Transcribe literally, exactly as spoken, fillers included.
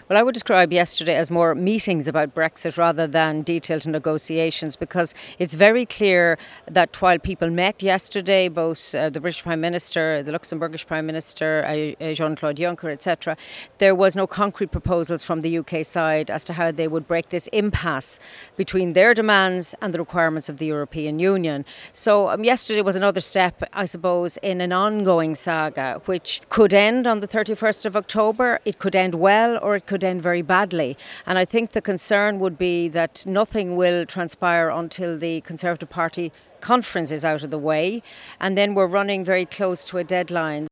Well, I would describe yesterday as more meetings about Brexit rather than detailed negotiations, because it's very clear that while people met yesterday, both uh, the British Prime Minister, the Luxembourgish Prime Minister, uh, uh, Jean-Claude Juncker, et cetera, there was no concrete proposals from the U K side as to how they would break this impasse between their demands and the requirements of the European Union. So um, yesterday was another step, I suppose, in an ongoing saga, which could end on the thirty-first of October. It could end well or it could end very badly. And I think the concern would be that nothing will transpire until the Conservative Party conference is out of the way. And then we're running very close to a deadline.